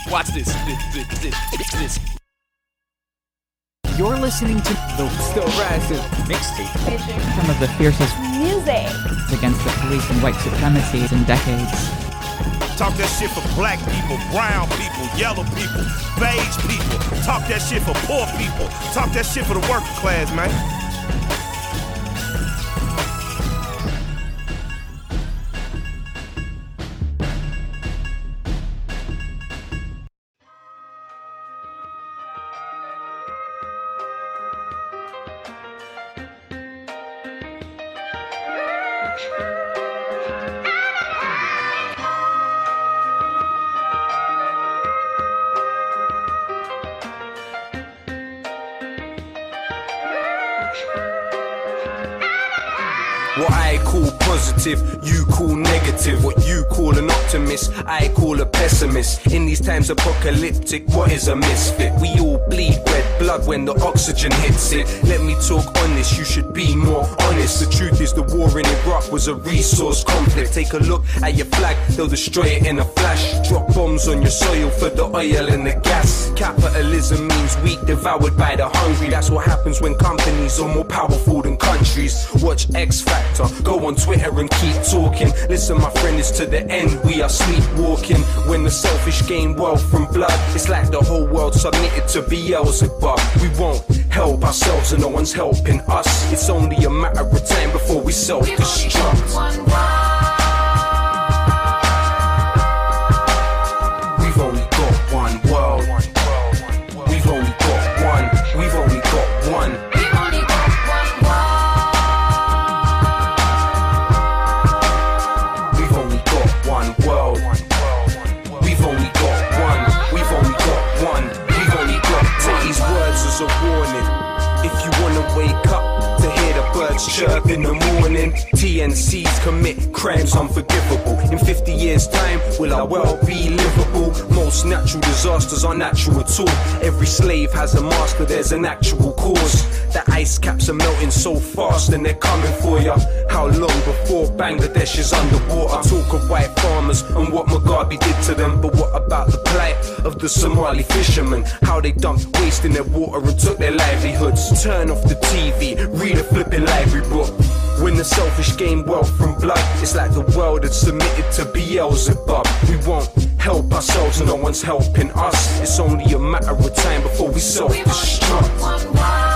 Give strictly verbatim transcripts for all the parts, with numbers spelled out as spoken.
Watch this. This, this, this, this. You're listening to the Still Rising mixtape. Some of the fiercest music against the police and white supremacy in decades. Talk that shit for black people, brown people, yellow people, beige people. Talk that shit for poor people. Talk that shit for the working class, man. What I call positive, you call negative. What you call an optimist, I call a pessimist. In these times apocalyptic, what is a misfit? We all bleed red blood when the oxygen hits it. Let me talk honest, you should be more honest. The truth is the war in Iraq was a resource conflict. Take a look at your flag, they'll destroy it in a flash. Drop bombs on your soil for the oil and the gas. Capitalism means weak, devoured by the hungry. That's what happens when companies are more powerful than countries. Watch X Factor. Go on Twitter and keep talking. Listen, my friend, it's to the end. We are sleepwalking. When the selfish gain wealth from blood, it's like the whole world submitted to Beelzebub. We won't help ourselves and no one's helping us. It's only a matter of time before we self-destruct. We've only got one world. We've only got one. We've only got one. A warning. If you wanna wake up to hear the birds chirp in the morning, T N Cs commit crimes unforgivable. In fifty years time, will our world be livable? Most natural disasters are natural at all. Every slave has a master, there's an actual cause. The ice caps are melting so fast and they're coming for ya. How long before Bangladesh is underwater? Talk of white farmers and what Mugabe did to them, but what about the plight of the Somali fishermen? How they dumped waste in their water and took their livelihoods. Turn off the T V, read a flipping library book. When the selfish gain wealth from blood, it's like the world had submitted to Beelzebub. We won't help ourselves and no one's helping us. It's only a matter of time before we self-destruct.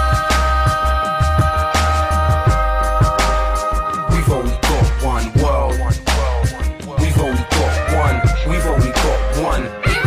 We've only got one world. We've only got one. We've only got one.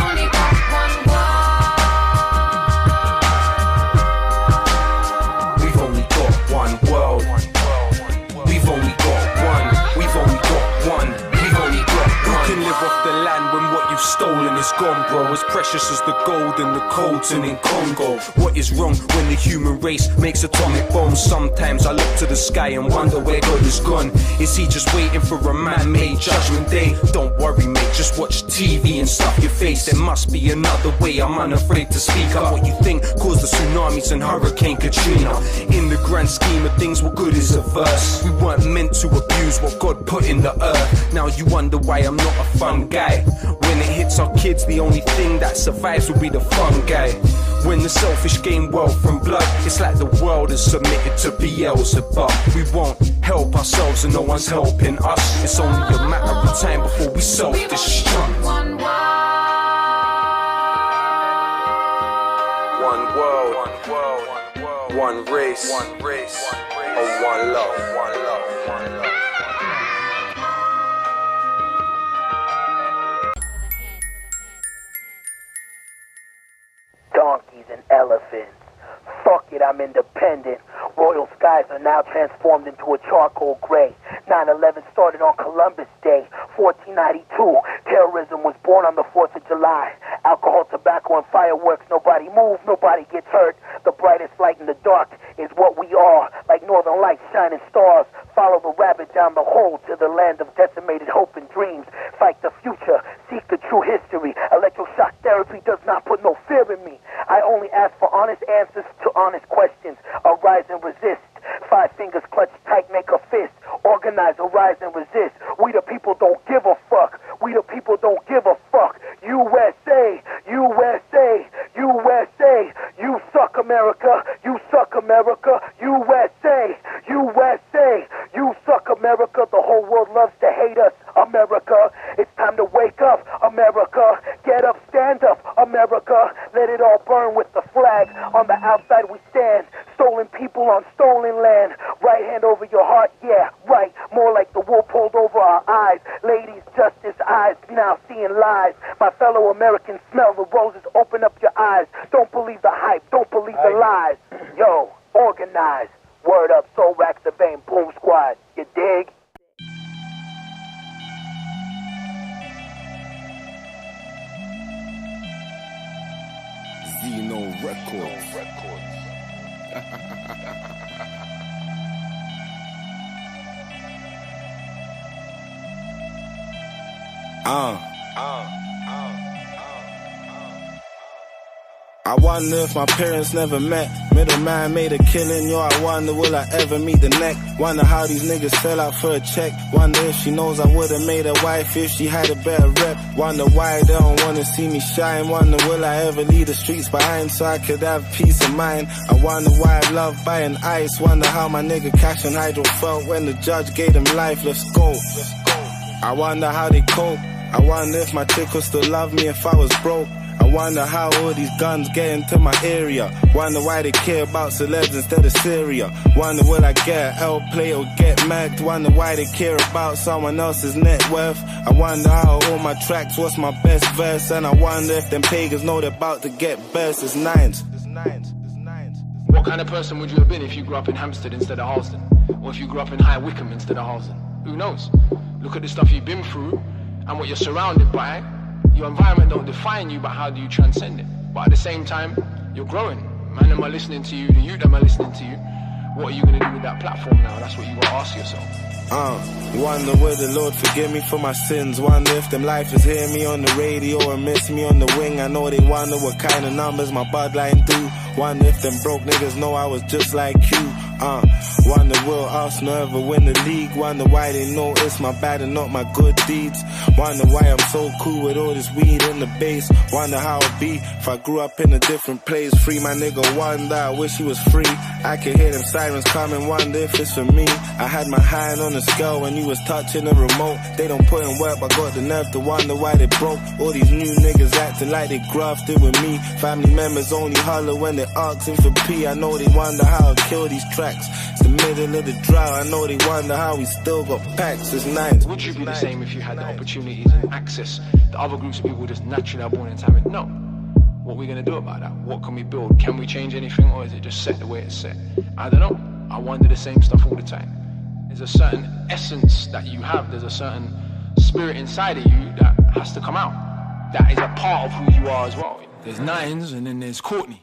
We've only got one world. We've only got one. We've only got one. We've only got one. You can live off the land when what you've stolen is gone, bro. As precious as the gold and the coltan in Congo. What is wrong when the human race makes atomic bombs? Sometimes I look to the sky and wonder where God is gone. Is he just waiting for a man-made judgment day? Don't worry, mate, just watch T V and stuff your face. There must be another way, I'm unafraid to speak up. What you think caused the tsunamis and Hurricane Katrina? In the grand scheme of things, what good is a verse? We weren't meant to abuse what God put in the earth. Now you wonder why I'm not a fun guy. When it hits our kids, the only thing that survives will be the fun guy. When the selfish gain wealth from blood, it's like the world is submitted to Beelzebub. We won't help ourselves and no one's helping us. It's only a matter of time before we self-destruct. One world, one world, one race, one race, or one love, one love, one love. Donkeys and elephants. Fuck it, I'm independent. Royal skies are now transformed into a charcoal gray. nine eleven started on Columbus Day, fourteen ninety-two. Terrorism was born on the fourth of July. Alcohol, tobacco, and fireworks. Nobody moves, nobody gets hurt. The brightest light in the dark is what we are. Like northern lights shining stars. Follow the rabbit down the hole to the land of decimated hope and dreams. Fight the future. Seek the true history. Electroshock therapy does not put no fear in me. I only ask for honest answers to honest questions. Arise and resist. Five fingers clutched tight, make a fist. Organize, arise, and resist. We the people don't give a fuck. We the people don't give a fuck. U S A, U America. It's time to wake up, America. Get up, stand up, America. Let it all burn with the flag. On the outside we stand. Stolen people on stolen land. Right hand over your heart, yeah, right. More like the wool pulled over our eyes. Ladies, justice, eyes, now seeing lies. My fellow Americans, smell the roses, open up your eyes. Don't believe the hype, don't believe the lies. Yo, organize. Word up, Soul Racks the Vein, Boom Squad. You dig? Zeno Records. Uh, uh, uh, uh, uh. I wonder if my parents never met. Middleman made a killing, yo, I wonder will I ever meet the neck. Wonder how these niggas sell out for a check. Wonder if she knows I would've made a wife if she had a better rep. Wonder why they don't wanna see me shine. Wonder will I ever leave the streets behind so I could have peace of mind. I wonder why I love buying ice. Wonder how my nigga Cash and Hydro felt when the judge gave him life. Let's go. Let's go. I wonder how they cope. I wonder if my chick would still love me if I was broke. I wonder how all these guns get into my area. Wonder why they care about celebs instead of Syria. Wonder will I get an L play or get magged. Wonder why they care about someone else's net worth. I wonder how all my tracks, what's my best verse. And I wonder if them pagans know they're about to get burst. It's nines. It's nines. It's nines. What kind of person would you have been if you grew up in Hampstead instead of Harlesden? Or if you grew up in High Wycombe instead of Harlesden? Who knows? Look at the stuff you've been through and what you're surrounded by. Your environment don't define you, but how do you transcend it? But at the same time, you're growing. Man, am I listening to you? The youth am I listening to you? What are you going to do with that platform now? That's what you got to ask yourself. Uh, wonder will the Lord forgive me for my sins. Wonder if them lifers hear me on the radio or miss me on the wing. I know they wonder what kind of numbers my bloodline do. Wonder if them broke niggas know I was just like you. Uh, wonder will Arsenal ever win the league. Wonder why they know it's my bad and not my good deeds. Wonder why I'm so cool with all this weed in the base. Wonder how it'd be if I grew up in a different place. Free my nigga Wonder, I wish he was free. I could hear them sirens coming, wonder if it's for me. I had my hand on the scale when you was touching the remote. They don't put in work, but got the nerve to wonder why they broke. All these new niggas acting like they grafted with me. Family members only holler when they asking for P. I know they wonder how I kill these tracks. It's the middle of the drought. I know they wonder how we still got packs. It's nines. Would you be the same if you had the opportunities and access that other groups of people just naturally are born into having? No. What are we going to do about that? What can we build? Can we change anything, or is it just set the way it's set? I don't know. I wonder the same stuff all the time. There's a certain essence that you have. There's a certain spirit inside of you that has to come out. That is a part of who you are as well. There's Nines and then there's Courtney.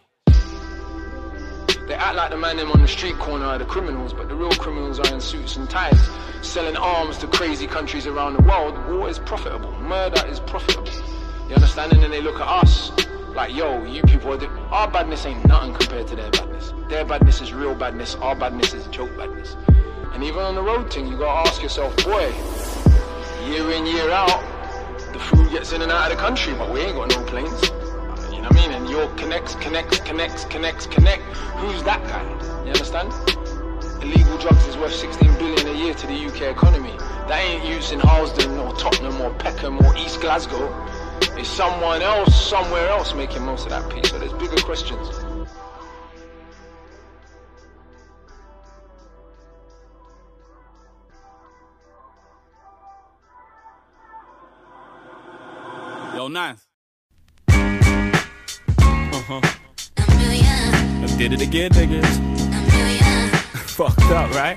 They act like the man them on the street corner are the criminals, but the real criminals are in suits and ties, selling arms to crazy countries around the world. War is profitable. Murder is profitable. You understand? And then they look at us like, yo, you people, are the, our badness ain't nothing compared to their badness. Their badness is real badness. Our badness is joke badness. And even on the road thing, you gotta ask yourself, boy, year in, year out, the food gets in and out of the country, but we ain't got no planes. You know what I mean? And your connects, connects, connects, connects, connect. Who's that guy? You understand? Illegal drugs is worth sixteen billion a year to the U K economy. That ain't used in Harlesden or Tottenham or Peckham or East Glasgow. It's someone else, somewhere else making most of that piece. So there's bigger questions. Yo, Nines. Uh-huh. I did it again, niggas. Fucked up, right?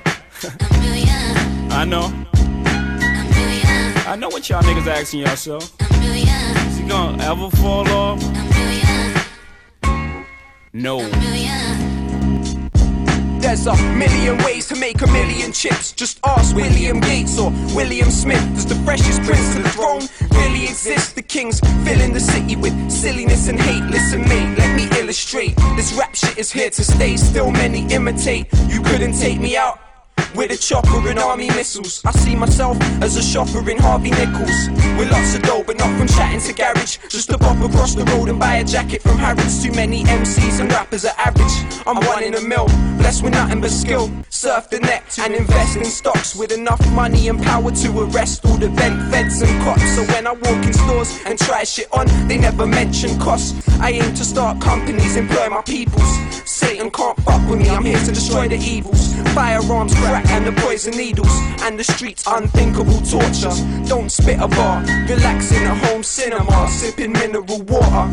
I know. I know what y'all niggas asking yourself. Is he gonna ever fall off? No. There's a million ways to make a million chips. Just ask William Gates or William Smith. Does the freshest prince to the throne really exist? The kings filling the city with silliness and hate. Listen mate, let me illustrate. This rap shit is here to stay. Still many imitate. You couldn't take me out. with a chopper and army missiles. I see myself as a shopper in Harvey Nichols, with lots of dough, but not from chatting to garage. Just to pop across the road and buy a jacket from Harrods. Too many M Cs and rappers are average. I'm one in a mil, blessed with nothing but skill. Surf the net and invest in stocks with enough money and power to arrest all the vent feds and cops. So when I walk in stores and try shit on, they never mention costs. I aim to start companies, employ my peoples. Satan can't fuck with me, I'm here to destroy the evils. Firearms, crack and the poison needles, and the streets unthinkable torture. Don't spit a bar, relax in a home cinema, sipping mineral water.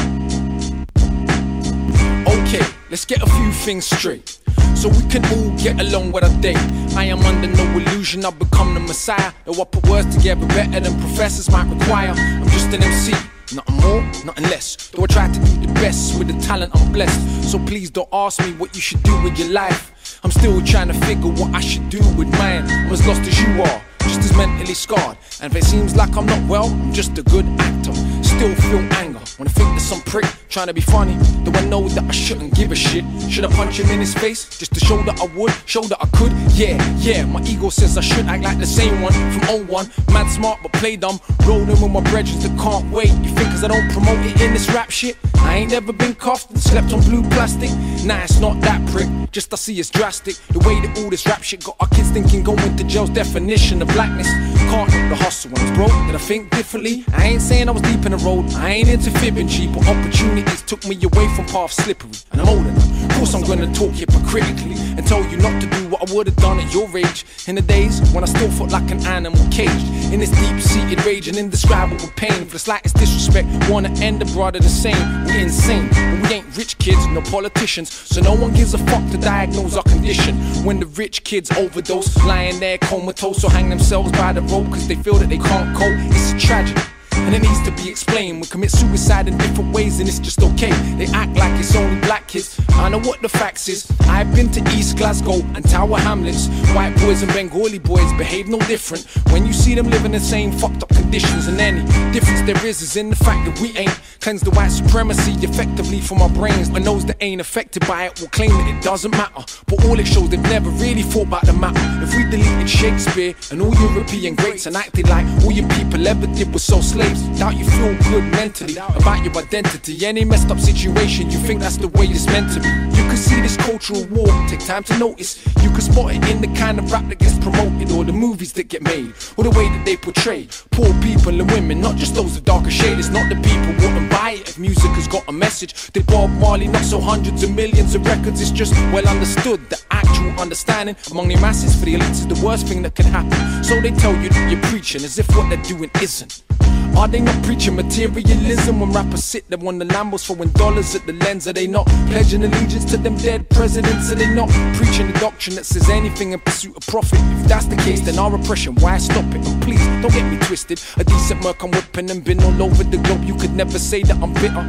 Okay, let's get a few things straight, so we can all get along with our day. I am under no illusion I've become the messiah. Though I put words together better than professors might require. I'm just an M C, nothing more, nothing less. Though I try to do the best with the talent I'm blessed. So please don't ask me what you should do with your life. I'm still trying to figure what I should do with mine. I'm as lost as you are, just as mentally scarred. And if it seems like I'm not well, I'm just a good actor. Still feel anger when I think that some prick trying to be funny, though I know that I shouldn't give a shit. Should I punch him in his face just to show that I would, show that I could? Yeah, yeah, my ego says I should act like the same one from oh one. Mad smart but play dumb, rolling with my brethren that can't wait. You think cause I don't promote it in this rap shit, I ain't never been cuffed and slept on blue plastic? Nah, it's not that prick, just I see it's drastic. The way that all this rap shit got our kids thinking going to jail's definition of blackness. Can't help the hustle when it's broke, that I think differently. I ain't saying I was deep in the road, I ain't into fibbing G, but opportunities took me away from paths slippery. And I'm older now, of course I'm gonna talk hypocritically and tell you not to do what I would've done at your age. In the days when I still felt like an animal caged in this deep-seated rage and indescribable pain. For the slightest disrespect, wanna end the brother the same. We're insane, but we ain't rich kids, no politicians, so no one gives a fuck to diagnose our condition. When the rich kids overdose, lying there comatose or hang themselves by the rope cause they feel that they can't cope, it's a tragedy. And it needs to be explained. We commit suicide in different ways and it's just okay. They act like it's only black kids. I know what the facts is. I've been to East Glasgow and Tower Hamlets. White boys and Bengali boys behave no different when you see them living in the same fucked up conditions. And any difference there is is in the fact that we ain't cleansed the white supremacy effectively from our brains. And those that ain't affected by it will claim that it doesn't matter, but all it shows they've never really thought about the matter. If we deleted Shakespeare and all European greats and acted like all your people ever did was so slaves, doubt you feel good mentally about your identity. Any messed up situation, you think that's the way it's meant to be. You can see this cultural war, take time to notice. You can spot it in the kind of rap that gets promoted, or the movies that get made, or the way that they portray poor people and women, not just those of darker shade. It's not the people who wouldn't buy it if music has got a message. Did Bob Marley not sell hundreds of millions of records? It's just well understood. The actual understanding among the masses for the elites is the worst thing that can happen. So they tell you that you're preaching as if what they're doing isn't. Are they not preaching materialism when rappers sit there on the Lambos throwing dollars at the lens? Are they not pledging allegiance to them dead presidents? Are they not preaching the doctrine that says anything in pursuit of profit? If that's the case, then our oppression, why stop it? And please, don't get me twisted. A decent merc I'm whipping and been all over the globe. You could never say that I'm bitter.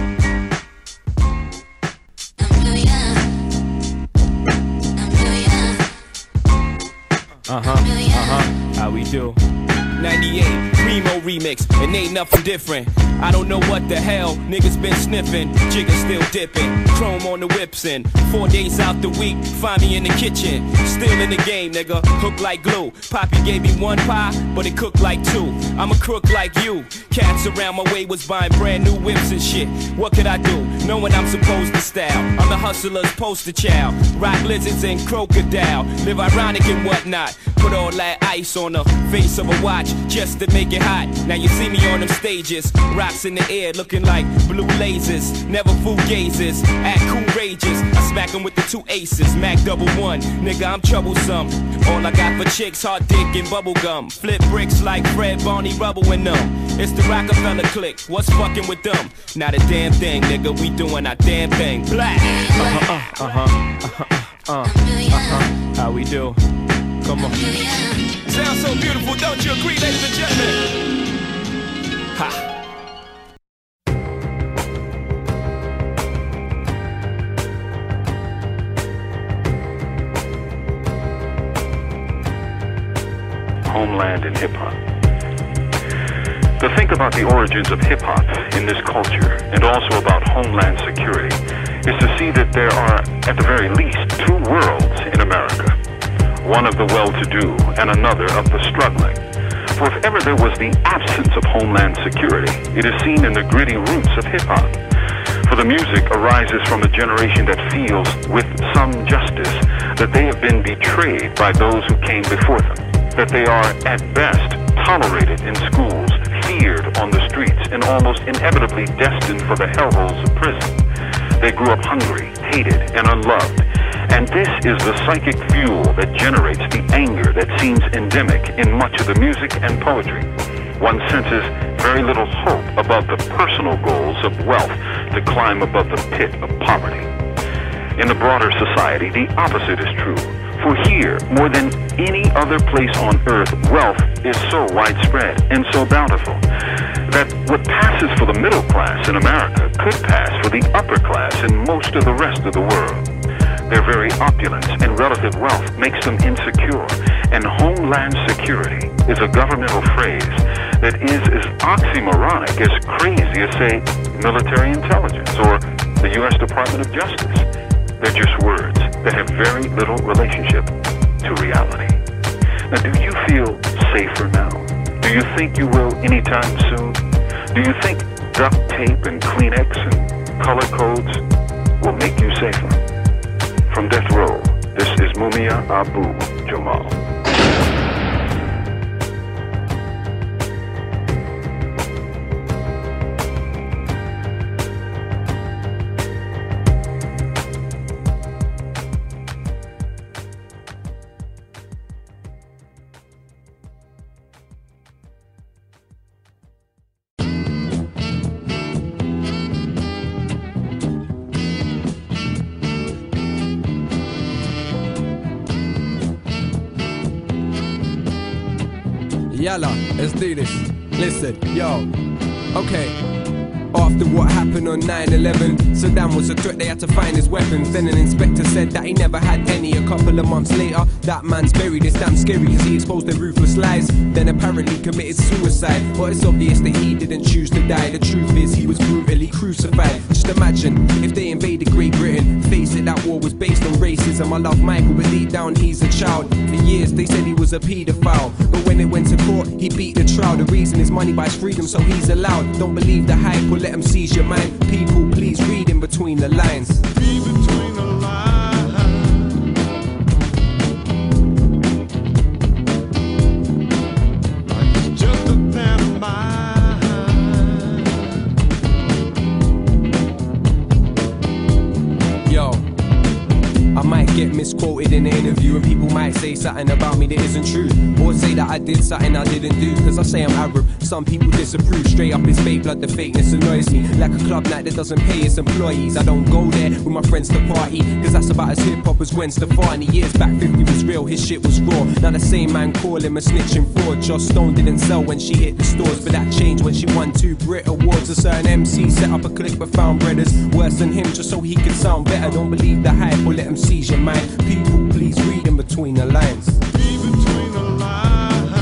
Uh-huh, uh-huh, how we do? ninety-eight, Primo remix, and ain't nothing different. I don't know what the hell niggas been sniffing. Jigga still dipping, chrome on the whips and four days out the week, find me in the kitchen. Still in the game, nigga, hook like glue. Poppy gave me one pie, but it cooked like two. I'm a crook like you. Cats around my way was buying brand new whips and shit. What could I do, knowing I'm supposed to style? I'm the hustler's poster child. Rock lizards and crocodile. Live ironic and whatnot. Put all that ice on the face of a watch just to make it hot. Now you see me on them stages, rocks in the air looking like blue lasers. Never fugazes, act courageous. I smack them with the two aces, Mac double one. Nigga, I'm troublesome. All I got for chicks, hard dick and bubble gum. Flip bricks like Fred Barney Rubble and them. It's the Rockefeller clique, what's fucking with them? Not a damn thing, nigga, we doing our damn thing. Black. Uh-huh, uh-huh, uh-huh, uh-huh, uh-huh. How we do? Come on. Sounds so beautiful, don't you agree, ladies and gentlemen? Ha. Homeland and hip-hop. To think about the origins of hip-hop in this culture, and also about homeland security, is to see that there are, at the very least, two worlds in America. one of the well-to-do and another of the struggling. For if ever there was the absence of homeland security, it is seen in the gritty roots of hip-hop. For the music arises from a generation that feels, with some justice, that they have been betrayed by those who came before them, that they are, at best, tolerated in schools, feared on the streets, and almost inevitably destined for the hellholes of prison. They grew up hungry, hated, and unloved. And this is the psychic fuel that generates the anger that seems endemic in much of the music and poetry. One senses very little hope above the personal goals of wealth to climb above the pit of poverty. In the broader society, the opposite is true. For here, more than any other place on earth, wealth is so widespread and so bountiful that what passes for the middle class in America could pass for the upper class in most of the rest of the world. Their very opulence and relative wealth makes them insecure, and homeland security is a governmental phrase that is as oxymoronic, as crazy as, say, military intelligence or the U S Department of Justice. They're just words that have very little relationship to reality. Now, do you feel safer now? Do you think you will anytime soon? Do you think duct tape and Kleenex and color codes will make you safer? From Death Row, this is Mumia Abu Jamal. Yalla, let's do this. Listen, yo, okay. After what happened on nine eleven, Saddam was a threat, they had to find his weapons. Then an inspector said that he never had any. A couple of months later, that man's buried. It's damn scary cause he exposed their ruthless lies. Then apparently committed suicide. But it's obvious that he didn't choose to die. The truth is he was brutally crucified. Just imagine if they invaded Great Britain. Face it, that war was based on racism. I love Michael, but deep down he's a child. For years they said he was a paedophile, but when it went to court, he beat the trial. The reason is money buys freedom, so he's allowed. Don't believe the hype or let him seize your mind. People, please read in between the lines. Read between the lines. Like it's just a pantomime. Yo, I might get misquoted in an interview, and people might say something about me that isn't true, or say that I did something I didn't do. Cause I say I'm Arab, some people disapprove. Straight up it's fake blood, the fakeness annoys me. Like a club night that doesn't pay its employees. I don't go there with my friends to party, cause that's about as hip hop as Gwen Stefani. Years back fifty was real, his shit was raw. Now the same man call him a snitch and fraud. Joss Stone didn't sell when she hit the stores, but that changed when she won two Brit Awards. A certain M C set up a clique but found brothers worse than him just so he could sound better. Don't believe the hype or let him seize your mind. People, please read in between the lines. Read between the lines.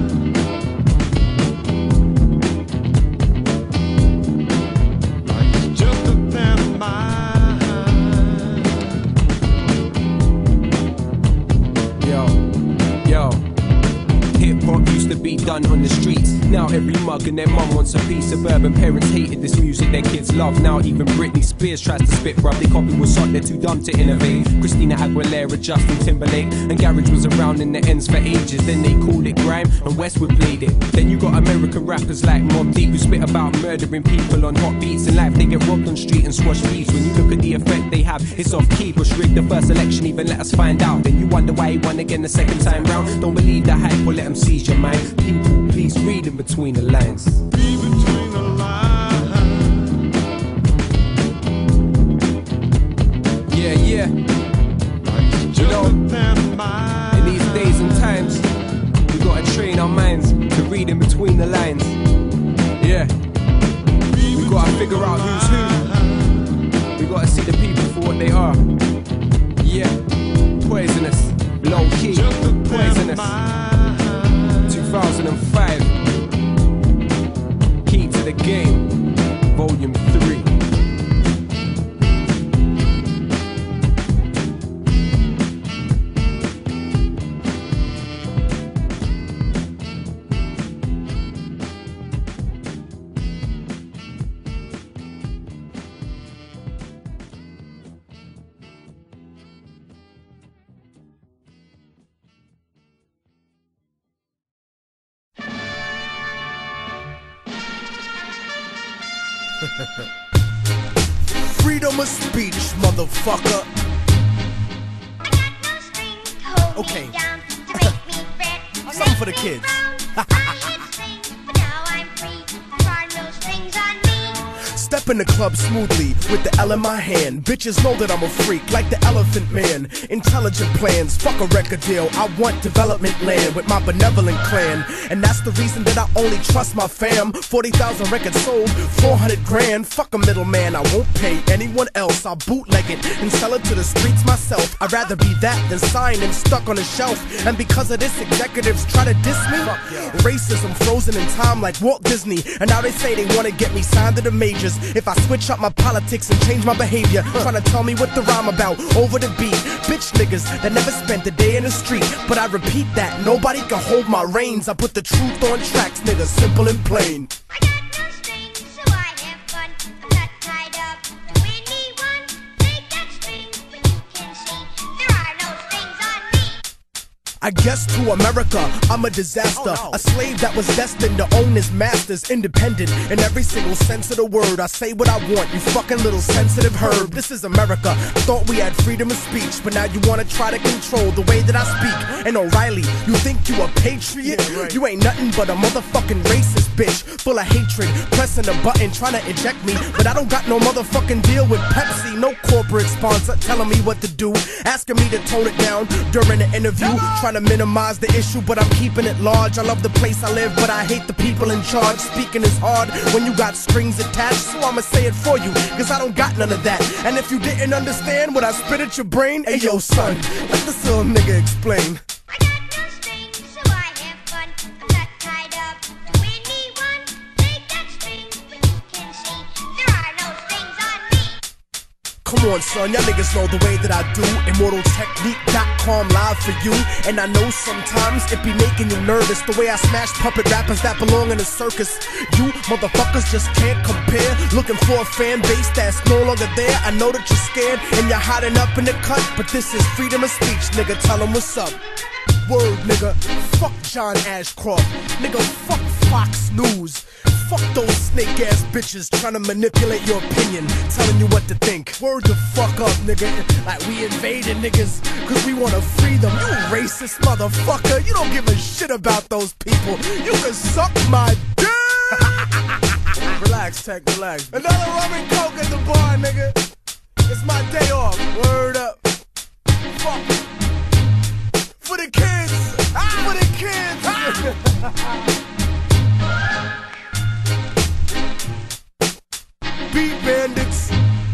Like it's just a pantomime. Yo, yo. Hip hop used to be done on the streets. Now every mug and their mum wants a piece. Suburban parents hated this music their kids love. Now even Britney Spears tries to spit bruv. They copy what's hot, they're too dumb to innovate. Christina Aguilera, Justin Timberlake, and Garage was around in the ends for ages. Then they called it grime and Westwood played it. Then you got American rappers like Mobb Deep who spit about murdering people on hot beats. In life they get robbed on street and squash beefs. When you look at the effect they have, it's off key. Bush rigged the first election, even let us find out. Then you wonder why he won again the second time round. Don't believe the hype or let him seize your mind. People, please read in between the lines. Read between the lines. Yeah, yeah. You know, in these days and times, we gotta train our minds to read in between the lines. Yeah. We gotta figure out who's who. We gotta see the people for what they are. Yeah. Poisonous. Low key. Poisonous. two thousand five. Key to the Game, Volume three. Freedom of speech, motherfucker. Okay. Something for the kids. Step in the club smoothly with the L in my hand. Bitches know that I'm a freak, like the Elephant Man. Intelligent plans, fuck a record deal. I want development land with my benevolent clan. And that's the reason that I only trust my fam. forty thousand records sold, four hundred grand. Fuck a middleman, I won't pay anyone else. I'll bootleg it and sell it to the streets myself. I'd rather be that than signed and stuck on a shelf. And because of this, executives try to diss me. Racism frozen in time like Walt Disney. And now they say they want to get me signed to the majors. If I switch up my politics and change my behavior, trying to tell me what the rhyme about over the beat. Bitch niggas that never spent a day in the street. But I repeat that, nobody can hold my reins. I put the truth on tracks, nigga, simple and plain. I got no strings, so I have fun. I'm not tied up to anyone. Take that string when you can see there are no strings on me. I guess to America, I'm a disaster. Oh, no. A slave that was destined to own his masters. Independent in every single sense of the word. I say what I want, you fucking little sensitive herb. This is America. Thought we had freedom of speech, but now you wanna try to control the way that I speak. And O'Reilly, you think you a patriot? Yeah, right. You ain't nothing but a motherfucking racist bitch. Full of hatred, pressing a button, trying to eject me. But I don't got no motherfucking deal with Pepsi. No corporate sponsor telling me what to do. Asking me to tone it down during the interview. Trying to minimize the issue, but I'm keeping it large. I love the place I live, but I hate the people in charge. Speaking is hard when you got strings attached, so I'ma say it for you, cause I don't got none of that. And if you didn't understand what I spit at your brain, hey yo son, let this little nigga explain. I got no strings, so I have fun. I'm not tied up to anyone. Take that string when you can see there are no strings on me. Come on son, y'all niggas know the way that I do. Immortal Technique dot com live for you. And I know sometimes it be making you nervous, the way I smash puppet rappers that belong in a circus. You motherfuckers just can't compare. Looking for a fan base that's no longer there. I know that you're scared and you're hiding up in the cut, but this is freedom of speech, nigga, tell them what's up. Word, nigga, fuck John Ashcroft. Nigga, fuck Fox News. Fuck those snake ass bitches trying to manipulate your opinion, telling you what to think. Word the fuck up, nigga. Like we invaded niggas cause we wanna free them. You racist motherfucker. You don't give a shit about those people. You can suck my dick. Relax, Tech, relax. Another rum and coke at the bar, nigga. It's my day off. Word up. Fuck. For the kids. Ah, for the kids. Ah. Beat bandits.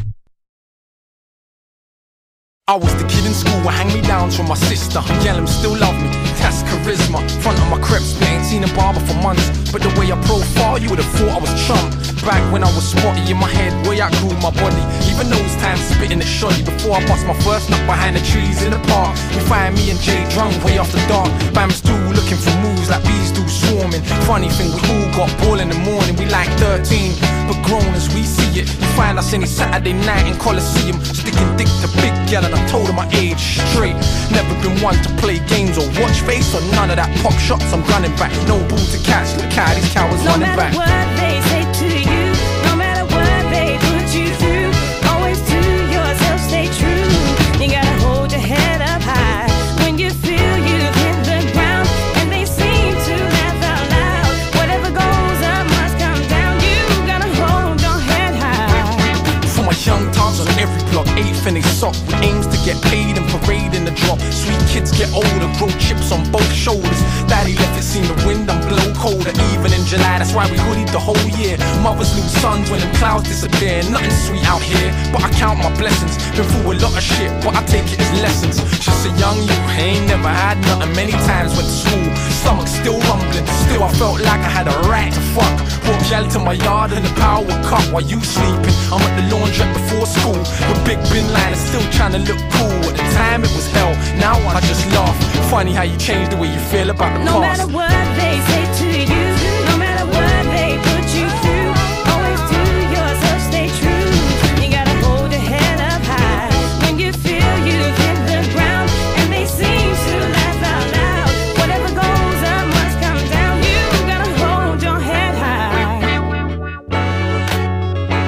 I was the kid in school who hang me down from my sister. Yell him still love me, that's charisma. Front of my creps, but ain't seen a barber for months. But the way I profile, you would've thought I was Trump. Back when I was spotty in my head, way I grew my body. Even those times spitting the shoddy. Before I bust my first nut behind the trees in the park, you find me and Jay drunk way after dark. Bams do looking for moves like bees do swarming. Funny thing, we all got ball in the morning. We like thirteen, but grown as we see it. You find us any Saturday night in Coliseum, sticking dick to big gal, and I told her my age straight. Never been one to play games or watch face or none of that pop shots. I'm running back, no ball to catch. Look how these cowards no running back. No matter what they say to you, no matter what they put you through, always to yourself stay true. You gotta hold your head up high when you feel you've hit the ground and they seem to laugh out loud. Whatever goes up must come down. You gotta hold your head high. For my young times on every block, eighth and they sock with aims to get paid and parade in the drop. Sweet kids get older, grow chips on both shoulders. Daddy left it, seen the wind and blow colder. Even in July, that's why we hoodied the whole year. Mothers lose sons when them clouds disappear. Nothing sweet out here, but I count my blessings. Been through a lot of shit, but I take it as lessons. Just a young you, ain't never had nothing. Many times went to school, stomach still rumbling. Still I felt like I had a right to fuck. Brought Gal to my yard in the power cup while you sleeping. I'm at the laundrette before school with Big Bin Liner, still trying to look cool. At the time it was hell, now I just laugh. Funny how you change the way you feel about the no past. No matter what they say to you, no matter what they put you through, always to yourself stay true. You gotta hold your head up high when you feel you've hit the ground and they seem to laugh out loud. Whatever goes up must come down. You gotta hold your head high.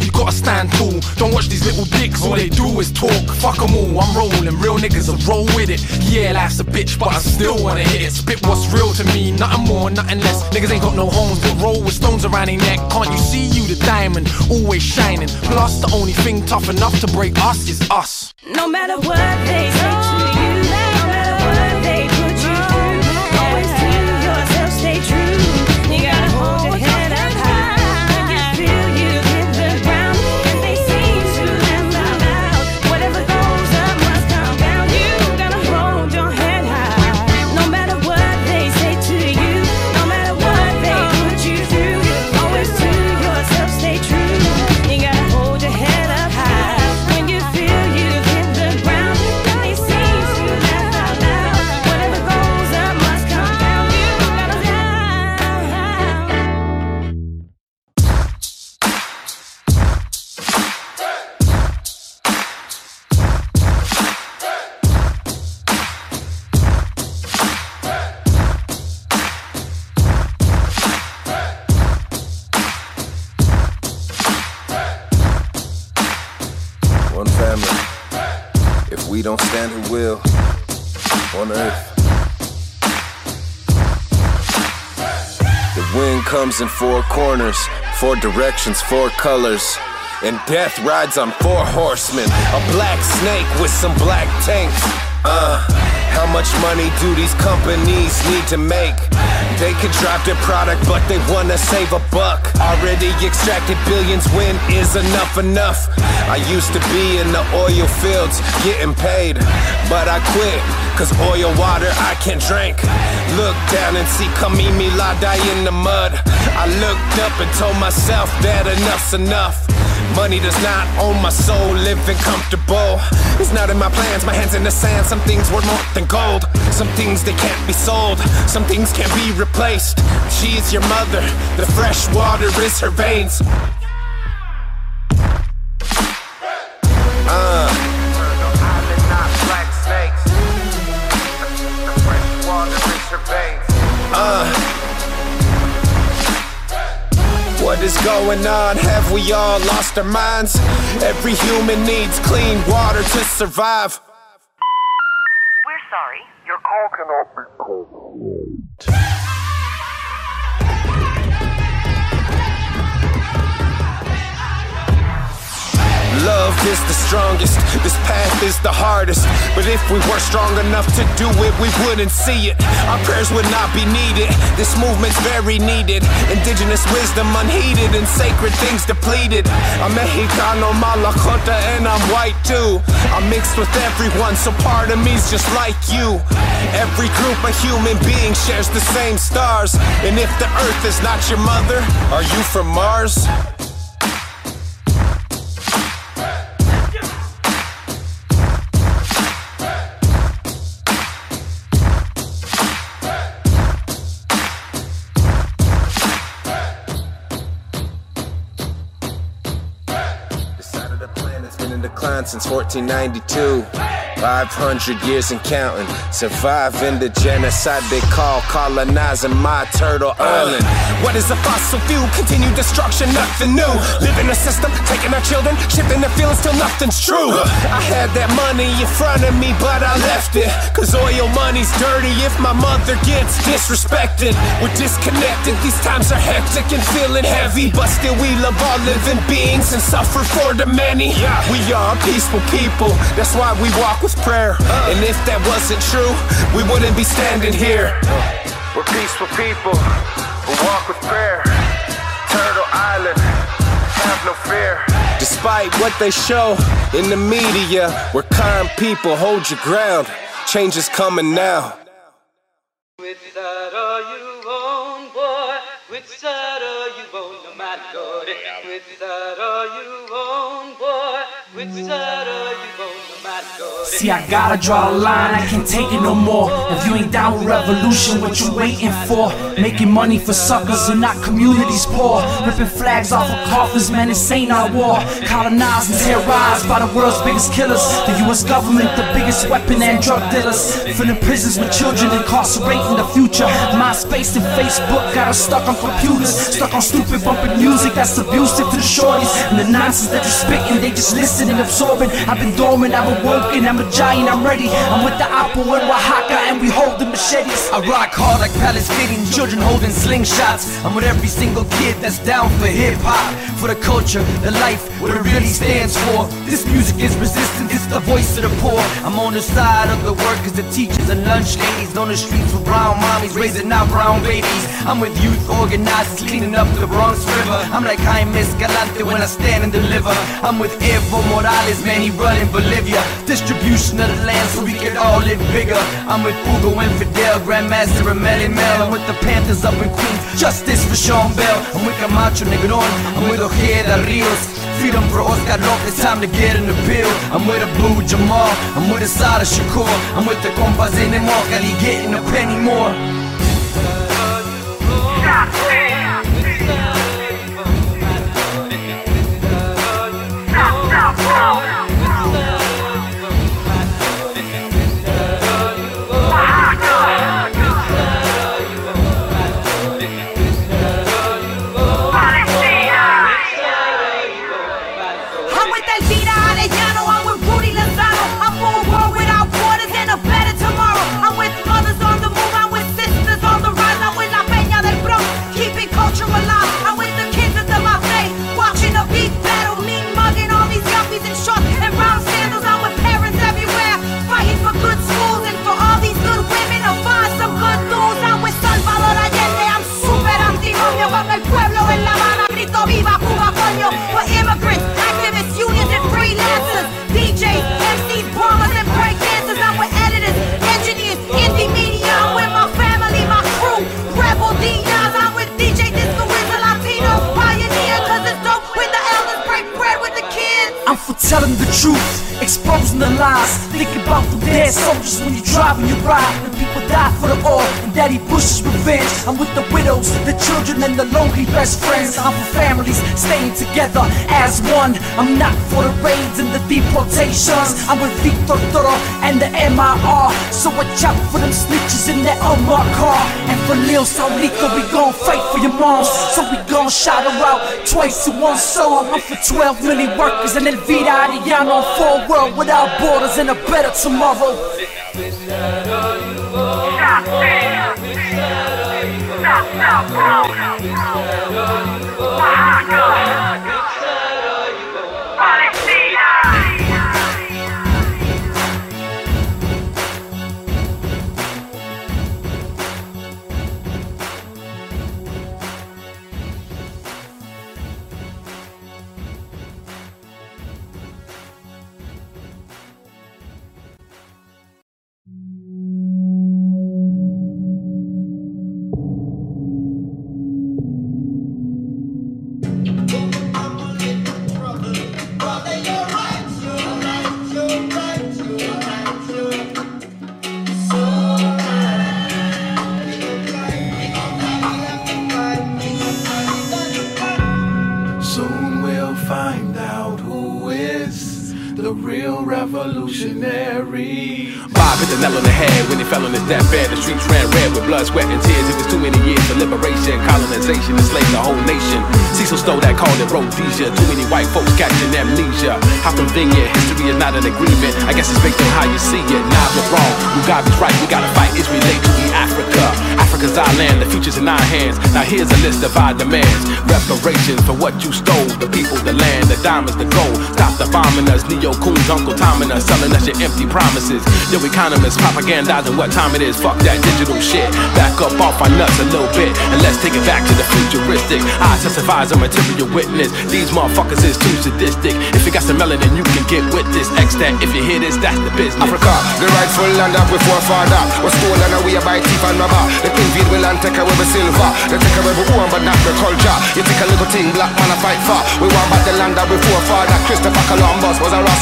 you gotta stand tall. Don't watch these little dicks, all they do is talk. Fuck them all, I'm rolling, real niggas will roll with it. Yeah, life's a bitch, but I still wanna hit it. Spit what's real to me, nothing more, nothing less. Niggas ain't got no homes, but roll with stones around their neck. Can't you see you the diamond, always shining? Plus the only thing tough enough to break us is us. No matter what they say to you, no matter what they put you through, always to yourself stay true. You gotta hold your head up high when you feel you hit the ground. If they seem to laugh out loud, whatever goes up must come down. You gotta hold your head high. No matter what they say to you, no matter what they put you through, always to yourself stay true. You gotta hold your head up high when you feel you hit the ground. If they seem to laugh out loud, whatever goes up must come down. You gotta high. One family. If we don't stand, who will? On earth. The wind comes in four corners, four directions, four colors. And death rides on four horsemen. A black snake with some black tanks. Uh, how much money do these companies need to make? They could drop their product, but they wanna save a buck. Already extracted billions, when is enough enough? I used to be in the oil fields, getting paid, but I quit, cause oil water I can't drink. Look down and see Kamimi Ladai in the mud. I looked up and told myself that enough's enough. Money does not own my soul, living comfortable. It's not in my plans, my hands in the sand. Some things were more than gold. Some things they can't be sold. Some things can't be replaced. She is your mother, the fresh water is her veins. Uh. Uh. What is going on? Have we all lost our minds? Every human needs clean water to survive. We're sorry, your call cannot be called. Love is the strongest, this path is the hardest. But if we were strong enough to do it, we wouldn't see it. Our prayers would not be needed, this movement's very needed. Indigenous wisdom unheeded and sacred things depleted. I'm Mexicano, Malakota, and I'm white too. I'm mixed with everyone, so part of me's just like you. Every group of human beings shares the same stars. And if the earth is not your mother, are you from Mars? Since fourteen ninety-two, five hundred years and counting. Surviving the genocide they call colonizing my turtle island. What is a fossil fuel? Continued destruction, nothing new. Live in a system, taking our children, shifting their feelings till nothing's true. I had that money in front of me, but I left it. Cause oil money's dirty if my mother gets disrespected. We're disconnected, these times are hectic and feeling heavy. But still we love all living beings and suffer for the many. We are peaceful people, that's why we walk with prayer. And if that wasn't true, we wouldn't be standing here. We're peaceful people who walk with prayer. Turtle Island, have no fear. Despite what they show in the media, we're kind people, hold your ground. Change is coming now. Which side are you on, boy? Which side are you on, no matter what? Which side are you on, boy? Which side are you on, no matter See, I gotta draw a line, I can't take it no more. If you ain't down with revolution, what you waiting for? Making money for suckers and not communities poor. Ripping flags off of coffins, man, this ain't our war. Colonized and terrorized by the world's biggest killers. The U S government, the biggest weapon and drug dealers. Filling prisons with children, incarcerating the future. MySpace and Facebook got us stuck on computers. Stuck on stupid bumping music that's abusive to the shorties. And the nonsense that you're spitting, they just listen and absorbing. I've been dormant, I've awoken, I'm a giant, I'm ready. I'm with the Apple and Oaxaca and we hold the machetes. I rock hard like Palestinian children holding slingshots. I'm with every single kid that's down for hip-hop. For the culture, the life, what it really stands for. This music is resistance, it's the voice of the poor. I'm on the side of the workers, the teachers and lunch ladies. On the streets with brown mommies, raising out brown babies. I'm with youth organizers, cleaning up the Bronx River. I'm like Jaime Escalante when I stand and deliver. I'm with Evo Morales, man, he running Bolivia. Distribution of the land so we can all live bigger. I'm with Hugo and Fidel, Grandmaster and Melly Mel. I'm with the Panthers up in Queens, justice for Sean Bell. I'm with Camacho Negron, I'm with Ojeda Rios. Freedom for Oscar Lopez, time to get in the bill. I'm with Abu Jamal, I'm with Asada Shakur. I'm with the compas in the Mokali, getting a penny more. Viva Cuba, coño, for immigrants, activists, unions, and freelancers, D Js, M Cs, bombers, and break dancers. I'm with editors, engineers, indie media. I'm with my family, my crew, rebel D Js. I'm with D J Disco, with the Latino pioneer, cause it's dope when the elders break bread with the kids. I'm for telling the truth, exposing the lies. Think about the dead soldiers when you drive and you ride. The people die for the oil and Daddy Bush's revenge. I'm with the widows, the children, and the lonely best friends. I'm for families staying together as one. I'm not for the raids and the deportations. I'm with Victor Toro and the M I R. So watch out for them snitches in that unmarked car. And for Lil Saulito, we gon' fight for your moms. So we gon' shout her out twice in one song. I'm for twelve million workers and El Vida Arellano for a world without borders and a better tomorrow. Revolutionary. Bob hit the nail on the head when he fell on his deathbed. The streets ran red with blood, sweat, and tears. It was too many years of liberation, colonization, enslaved the whole nation. Cecil stole that, called it Rhodesia. Too many white folks catching amnesia. How convenient, history is not an agreement. I guess it's based on how you see it. Nah, we're wrong. Mugabe's right, we gotta fight. It's related to Africa. Africa's our land, the future's in our hands. Now here's a list of our demands. Reparations for what you stole. The people, the land, the diamonds, the gold. Stop the bombing us, Neo Coons, Uncle Tom and us, selling us your empty promises. Yo, economists propagandizing what time it is. Fuck that digital shit. Back up off our nuts a little bit and let's take it back to the futuristic. I testify as a material witness. These motherfuckers is too sadistic. If you got some melanin, you can get with this. X that, if you hear this, that's the business. Africa, the rightful land of we forefather was stolen away by thief and robber. The invade will and take away the silver. They take away the woman but not the culture. You take a little thing black man a fight for. We want back the land of we forefather. Christopher Columbus was a rascal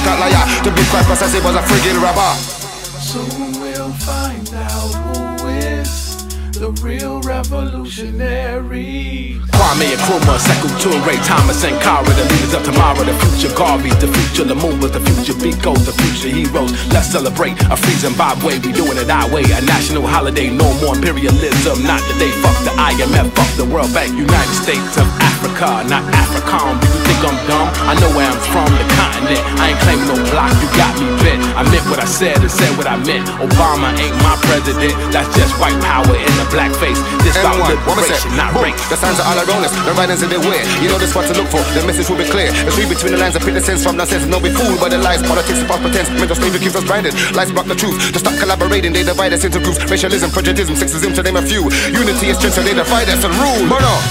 cat liar. To be quite precise, he was a friggin' robber. Soon we'll find out who is the real revolutionary. Kwame Nkrumah, Sekou Toure, Thomas Sankara, the leaders of tomorrow, the future Garvey, the future Lumumba, the future Bikos, the future heroes. Let's celebrate a free Zimbabwe, we doing it our way, a national holiday, no more imperialism, not today. Fuck the I M F, fuck the World Bank, United States of Africa, not African. Do you think I'm dumb? I know where I'm from, the continent. I ain't claiming no block, you got me bent. I meant what I said and said what I meant. Obama ain't my president, that's just white power in the black face. This about liberation, not race. The signs are all around us, the writings in their way. You know this what to look for, the message will be clear. Let's read between the lines and pick the sense from nonsense. And don't be fooled by the lies, politics, and false pretense. Mental slavery keeps us blinded, lies block the truth. To stop collaborating, they divide us into groups. Racialism, prejudice, sexism, to name a few. Unity is strength, so they divide us and rule. Mono.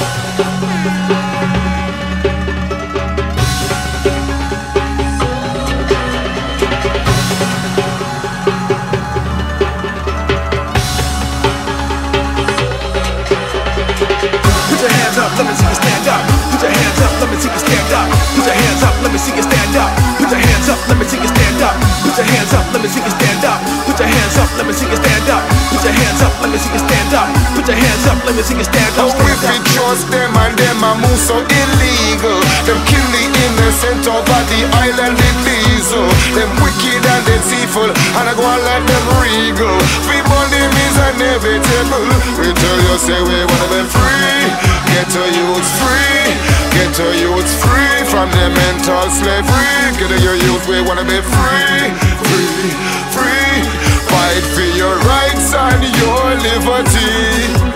Let me see you stand up. Put your hands up. Let me see you stand up. Put your hands up. Let me see you stand up. Put your hands up. Let me see you stand up. Put your hands up. Let me see you stand up. Put your hands up. Let me see you stand up. Put your hands up. Let me see you stand up. Put your hands up. Let me see you stand up. Oh, if we trust them and them a move so illegal. Them kill the innocent over the island with diesel. Them wicked and deceitful, and I go and let them regal. Free them is inevitable. We tell you say we wanna be free. Get to youths free. Get to youths free from the mental slavery. Get to your youth, we wanna be free. Free, free. Fight for your rights and your liberty.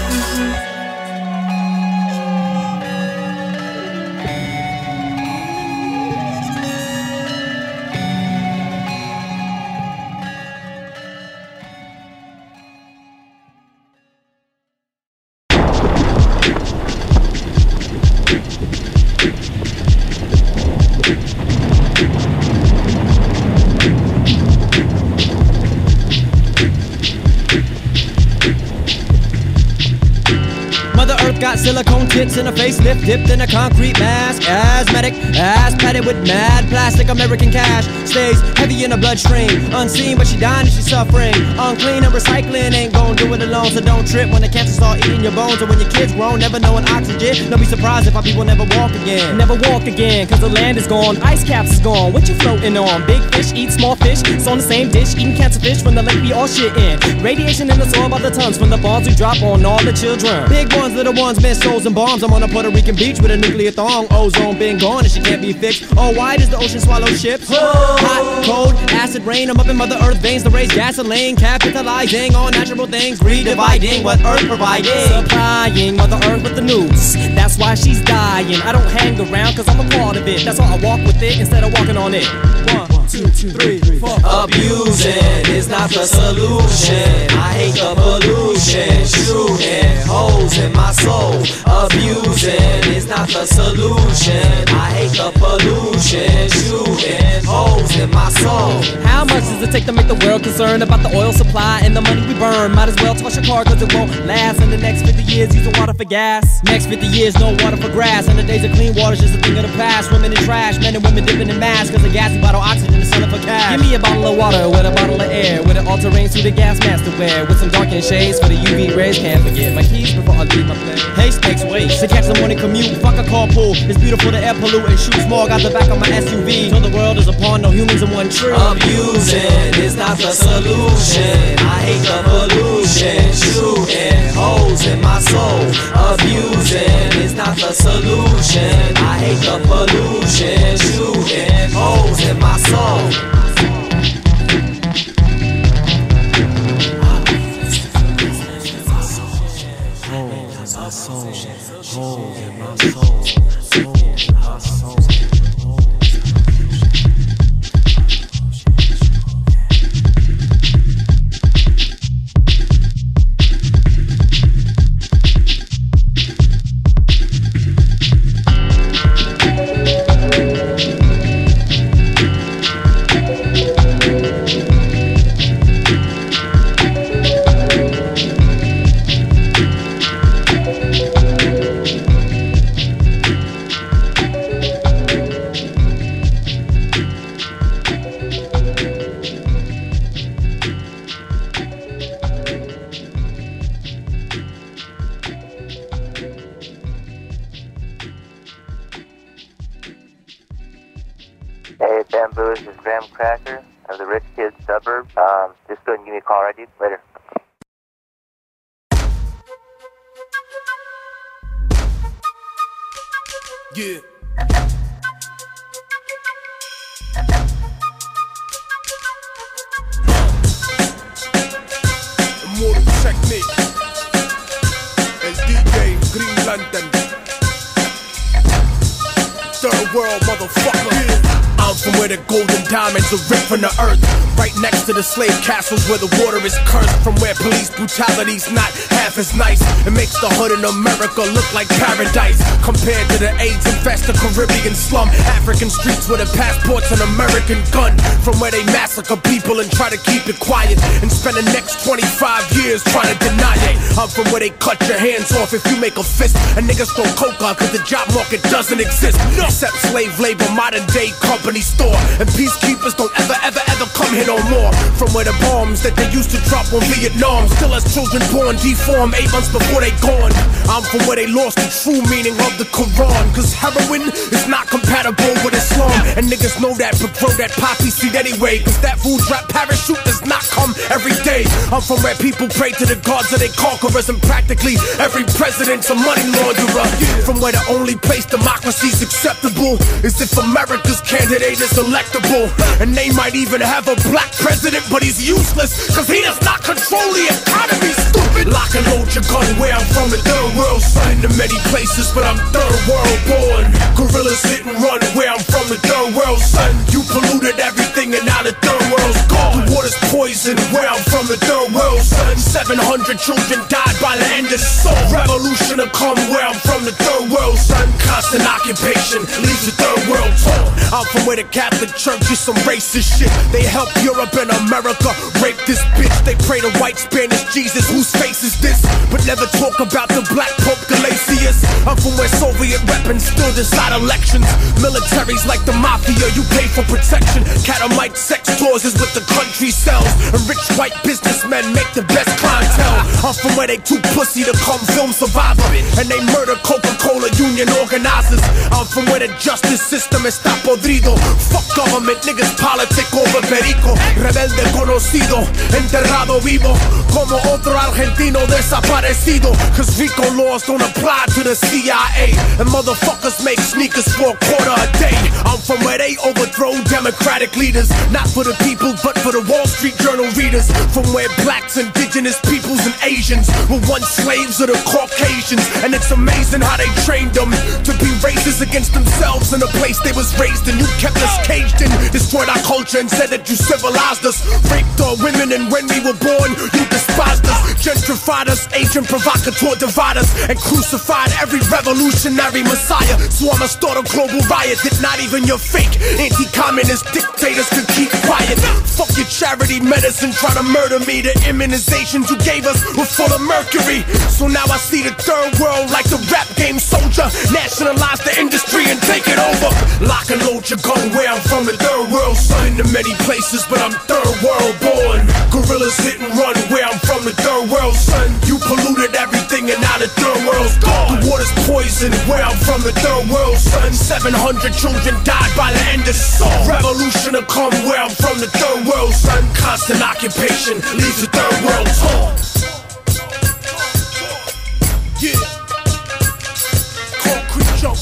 Got silicone tits and a facelift dipped in a concrete mask. Asthmatic, ass padded with mad plastic American cash. Stays heavy in the bloodstream. Unseen, but she dying and she suffering. Unclean and recycling ain't gon' do it alone. So don't trip when the cancer start eating your bones. Or when your kids grown, never knowing oxygen. Don't be surprised if our people never walk again. Never walk again, cause the land is gone. Ice caps is gone. What you floating on? Big fish eat small fish. It's on the same dish. Eating cancer fish from the lake we all shit in. Radiation in the soil by the tons from the bombs we drop on all the children. Big ones, little ones, missiles and bombs. I'm on a Puerto Rican beach with a nuclear thong. Ozone been gone and she can't be fixed. Oh, why does the ocean swallow ships? Hot, cold, acid rain. I'm up in Mother Earth veins to raise gasoline. Capitalizing on natural things. Redividing what Earth providing. Supplying Mother Earth with the news. That's why she's dying. I don't hang around cause I'm a part of it. That's why I walk with it instead of walking on it. One, two, two, three, four. Abusing is not the solution. I hate the pollution. Shooting holes in my soul. Abusing is not the solution. I hate the pollution. Shooting holes in my soul. How much does it take to make the world concerned about the oil supply and the money we burn? Might as well toss your car cause it won't last. In the next fifty years using water for gas. Next fifty years no water for grass. And the days of clean water's just a thing of the past. Swimming in trash, men and women dipping in masks. Cause the gassy bottle oxygen is selling for cash. Give me a bottle of water with a bottle of air. With an all-terrain suit of gas mask to wear. With some darkened shades for the U V rays. Can't forget my keys before I leave my place. Haste makes waste to catch the morning commute. Fuck a carpool, it's beautiful to air pollute and shoot smog out the back of my S U V. Till the world is upon no humans in one tree. Abusing is not the solution. I hate the pollution. Shooting holes in my soul. Abusing is not the solution. I hate the pollution. Shooting holes in my soul. Holes in my soul. Holes in my soul. Hey, Bamboo, this is Graham Cracker of the Rich Kids Suburb. Um, just go and give me a call, right, dude? Later. Yeah. Immortal technique. El D J Green Lantern. Third world motherfucker. Yeah. I'm from where the golden diamonds are ripped from the earth. Right next to the slave castles where the water is cursed. From where police brutality's not half as nice. It makes the hood in America look like paradise. Compared to the AIDS infested Caribbean slum. African streets with a passport's an American gun. From where they massacre people and try to keep it quiet. And spend the next twenty-five years trying to deny it. I'm from where they cut your hands off if you make a fist. And niggas throw coca cause the job market doesn't exist. Except slave labor, modern day company store. And peacekeepers don't ever, ever, ever come here no more. From where the bombs that they used to drop on Vietnam still has children born deformed eight months before they gone. I'm from where they lost the true meaning of the Quran. Cause heroin is not compatible with Islam. And niggas know that but grow that poppy seed anyway. Cause that food drop parachute does not come every day. I'm from where people pray to the gods of their conquerors. And practically every president's a money launderer. From where the only place democracy's acceptable is if America's candidate is electable. And they might even have a black president, but he's useless cause he does not control the economy, stupid. Lock and load your gun where I'm from, the third world. Son to many places, but I'm third world born. Gorillas hit and run where I'm from, the third world, son. You polluted everything and now the third world's gone. The water's poison where I'm from, the third world, son. seven hundred children died by the end of song. Revolution to come where I'm from, the third world, son. Constant occupation leaves the third world torn. I'm from where the Catholic Church is some racist shit. They help Europe and America rape this bitch. They pray to white Spanish Jesus, whose face is this? But never talk about the black Pope Galatius. I'm from where Soviet weapons still decide elections. Militaries like the mafia, you pay for protection. Catamite sex tours is what the country sells. And rich white businessmen make the best clientele. I'm from where they too pussy to come film Survivor. And they murder Coca-Cola union organizers. I'm from where the justice system está podrido. Fuck government, niggas politic over perico. Rebelde conocido, enterrado vivo. Como otro argentino desaparecido. Cause RICO laws don't apply to the C I A. And motherfuckers make sneakers for a quarter a day. I'm from where they overthrow democratic leaders. Not for the people, but for the Wall Street Journal readers. From where blacks, indigenous peoples, and Asians were once slaves of the Caucasians. And it's amazing how they trained them to be racist against themselves in a place they was raised in. You kept us caged in, destroyed our culture and said that you civilized us. Raped our women and when we were born, you despised us. Gentrified us, agent provocateur divide us. And crucified every revolutionary messiah. So I'ma start a global riot that not even your fake anti-communist dictators can keep quiet. Fuck your charity medicine trying to murder me. The immunizations you gave us were full of mercury. So now I see the third world like the rap game soldier. Nationalize the industry and take it over. Lock and load your gun where I'm from, the third world. Son to many places, but I'm third world born. Gorillas hit and run where I'm from, the third world, son. You polluted everything and now the third world's gone. The water's poison where I'm from, the third world, son. seven hundred children died by the end of song. Revolution to come where I'm from, the third world, son. Constant occupation leaves the third world torn. Yeah. Concrete jump.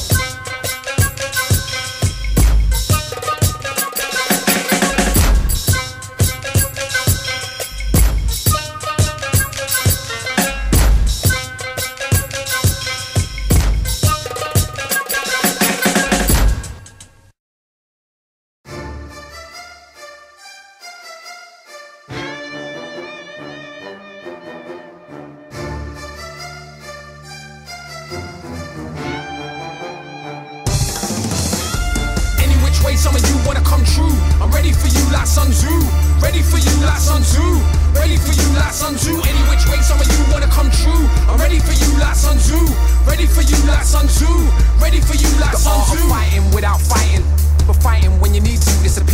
Some of you wanna come true. I'm ready for you like Sun Tzu. Ready for you like Sun Tzu. Ready for you like Sun Tzu. Any which way some of you wanna come true. I'm ready for you like Sun Tzu. Ready for you like Sun Tzu. Ready for you like Sun Tzu. The art of fighting without fighting, but fighting when you need to. It's appealing with peace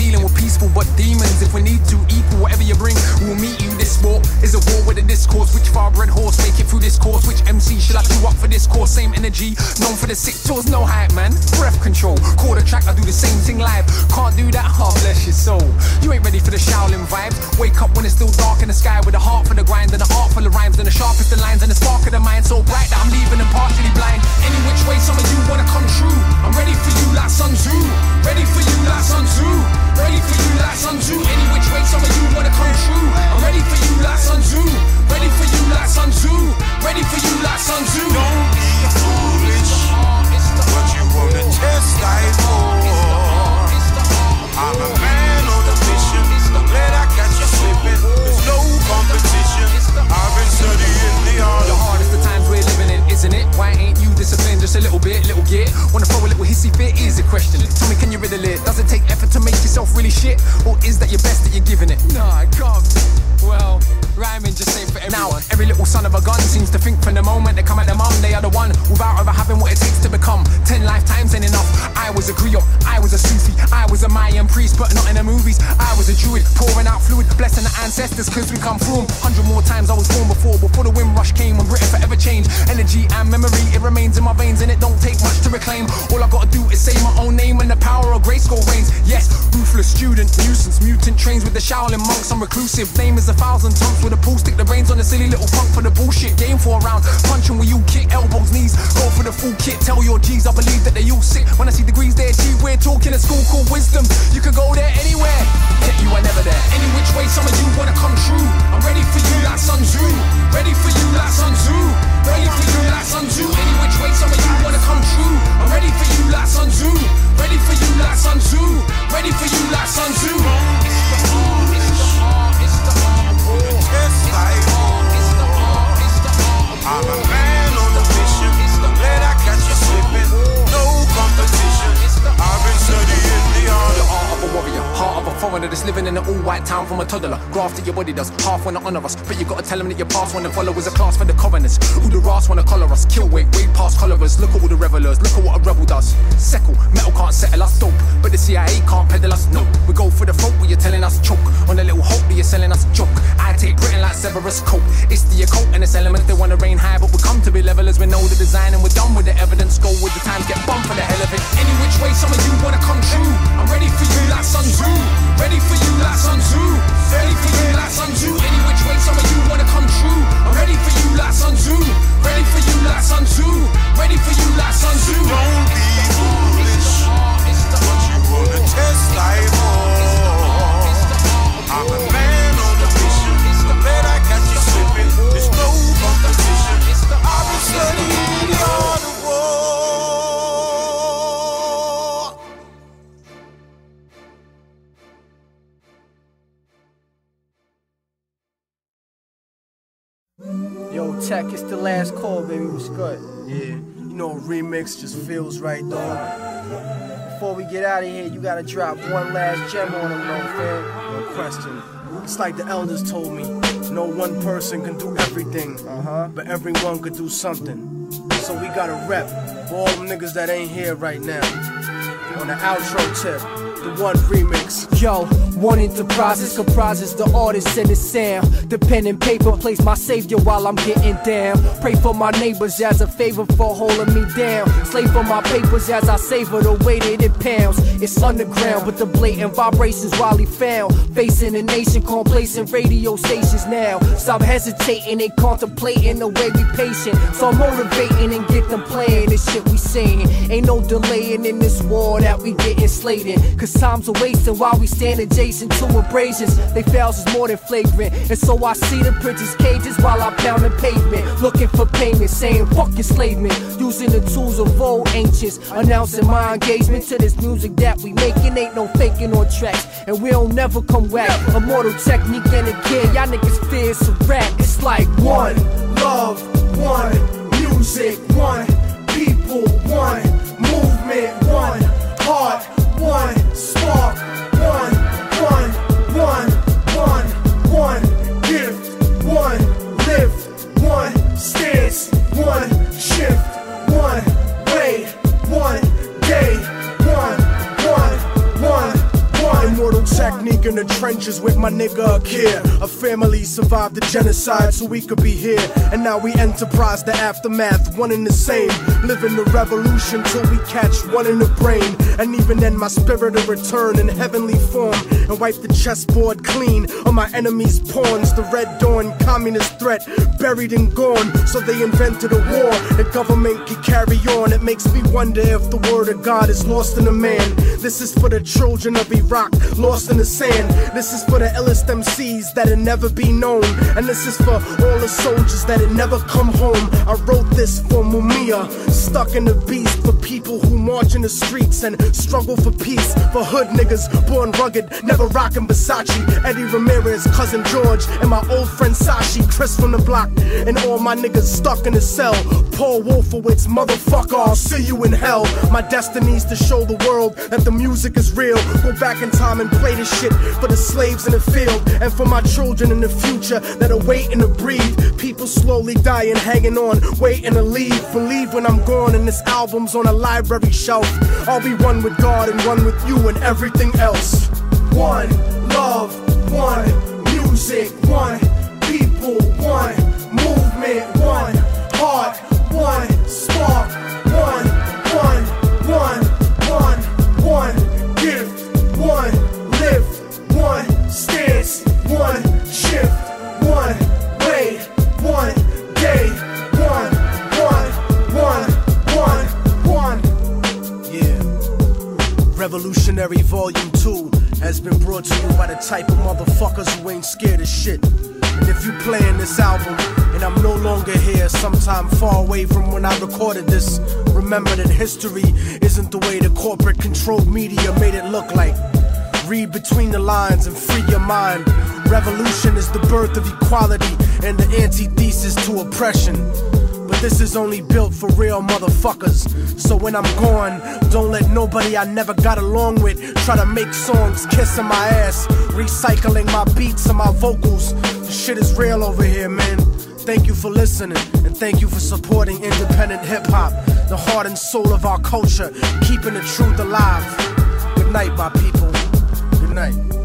peaceful, but demons, if we need to, equal whatever you bring, we'll meet you. This war is a war with a discourse. Which far-bred horse make it through this course? Which M C should I queue up for this course? Same energy, known for the sick tours, no hype, man. Breath control, quarter track, I do the same thing live. Can't do that, oh bless your soul. You ain't ready for the Shaolin vibes. Wake up when it's still dark in the sky, with a heart for the grind and an art full of rhymes, and the sharpest of lines and the spark of the mind so bright that I'm leaving them partially blind. Any which way some of you wanna come true, I'm ready for you like Sun Tzu. Ready for you like Sun Tzu. Ready for you like Sun Tzu. Any which way some of you wanna come true, I'm ready for you like Sun Tzu. Ready for you like Sun Tzu. Ready for you like Sun Tzu. Don't be foolish, but you wanna test life more. I'm a man on a mission, glad I got you slipping. There's no competition, I've been studying the art. The hardest of times we're living in, isn't it? Why ain't you disciplined just a little bit, little git? Wanna throw a little hissy fit? Is a question. Tell me, can you riddle it? Does it take effort to make yourself really shit? Or is that your best that you're giving it? Nah, I can't. Well, rhyming just ain't for everyone. Now, every little son of a gun seems to think from the moment they come at their mum, they are the one without ever having what it takes to become. Ten lifetimes ain't enough. I was a griot, I was a Sufi, I was a Mayan priest, but not in the movies. I was a Druid, pouring out fluid, blessing the ancestors, cause we come through 'em. Hundred more times I was born before, before the wind rush came, when Britain forever changed. Energy and memory, it remains in my veins, and it don't take much to reclaim. All I gotta do is say my own name, and the power of Grayskull reigns. Yes, ruthless student, nuisance, mutant, trains with the Shaolin monks. I'm reclusive, name is a thousand tongues with a pool, stick the brains on the silly little punk for the bullshit. Game for a round, punching when you kick, elbows, knees, go for the full kit. Tell your G's I believe that they all sick. When I see degrees they achieve, we're talking a school called wisdom. You can go there anywhere, yet you are never there. Any which way some of you wanna come true, I'm ready for you like Sun Tzu. Ready for you like Sun Tzu. Ready for you like Sun Tzu. Any which way some of you wanna come true, I'm ready for you like Sun Tzu. Ready for you like Sun Tzu. Ready for you like Sun Tzu. I'm a man on a mission, glad I got you slipping. No competition, I've been studying the art. The art of a warrior, heart of a foreigner that's living in an all-white town from a toddler. Grafted your body does, half wanna honor us, but you gotta tell them that your past wanna follow is a class for the covenants. Who the ras wanna collar us, kill weight, way past colorers. Look at all the revelers, look at what a rebel does. Seckle, metal can't settle us, dope, but the C I A can't peddle us, no. We go for the folk where you're telling us choke, on a little hope that you're selling us joke. I take Britain like Severus Cope, it's the occult and its elements. They wanna reign high, but we come to be levelers. We know the design and we're done with the evidence. Go with the times, get bumped for the hell of it. Any which way some of you wanna come true, I'm ready for you like Sun Tzu. Ready for you like Sun Tzu. Ready for you like Sun Tzu. Any which way some of you wanna come true, I'm ready for you like Sun Tzu. Ready for you like Sun Tzu. Ready for you like Sun Tzu. Don't be foolish, but you wanna test life more. I'm a man on a mission, glad I got you slipping. There's no competition, I've been studying the art of war. Yo, Tech, it's the last call, baby. What's good? Yeah, you know, remix just feels right, dog. Before we get out of here, you gotta drop one last gem on them, though, fam. No question. It's like the elders told me, no one person can do everything, uh-huh, but everyone could do something. So we gotta rep for all them niggas that ain't here right now. On the outro tip, the one remix. Yo, one enterprises comprises the artist and the sound. The pen and paper plays my savior while I'm getting down. Pray for my neighbors as a favor for holding me down. Slave for my papers as I savor the weight in pounds. It's underground, but the blatant vibrations wildly found. Facing a nation, complacent radio stations now. Stop hesitating and contemplating the way we patient. So I'm motivating and get them playing this shit we saying. Ain't no delaying in this war that we getting slated. Cause time's a wasting while we stand adjacent to abrasions. They fails is more than flagrant. And so I see the prince's cages while I pound the pavement. Looking for payment, saying fuck enslavement. Using the tools of old ancients. Announcing my engagement to this music that we making. Ain't no faking on tracks. And we don't never come whack. Immortal technique and a kid. Y'all niggas fear it's a rap. It's like one love, one music, one people, one movement, one heart, one spark, one, one, one, one, one gift, one lift, one stance, one shift, one way, one day, one, one, one, one. Brutal technique in the trenches with my nigga Akir. A family survived the genocide so we could be here. And now we enterprise the aftermath, one and the same. Living the revolution till we catch one in the brain. And even then my spirit will return in heavenly form and wipe the chessboard clean of my enemies' pawns. The Red Dawn communist threat buried and gone. So they invented a war the government can carry on. It makes me wonder if the word of God is lost in a man. This is for the children of Iraq, lost in the sand. This is for the illest M Cs that'll never be known. And this is for all the soldiers that'll never come home. I wrote this for Mumia, stuck in the beast. For people who march in the streets and struggle for peace. For hood niggas born rugged, never rockin' Versace. Eddie Ramirez, Cousin George, and my old friend Sashi. Chris from the block, and all my niggas stuck in the cell. Paul Wolfowitz, motherfucker, I'll see you in hell. My destiny's to show the world that the music is real. Go back in time and play this shit for the slaves in the field. And for my children in the future that are waiting to breathe. People slowly dying, hanging on, waiting to leave. Believe when I'm gone and this album's on a library shelf, I'll be one with God and one with you and everything else. One love, one music, one people, one movement, one heart, one spark, one, one, one, one, one gift, one lift, one stance, one shift, one way, one day, one, one, one, one, one. Yeah. Revolutionary Volume two has been brought to you by the type of motherfuckers who ain't scared of shit. And if you playing this album and I'm no longer here, sometime far away from when I recorded this, remember that history isn't the way the corporate controlled media made it look like. Read between the lines and free your mind. Revolution is the birth of equality and the antithesis to oppression. But this is only built for real motherfuckers. So when I'm gone, don't let nobody I never got along with try to make songs kissing my ass, recycling my beats and my vocals. The shit is real over here, man. Thank you for listening, and thank you for supporting independent hip-hop, the heart and soul of our culture, keeping the truth alive. Good night, my people. Good night.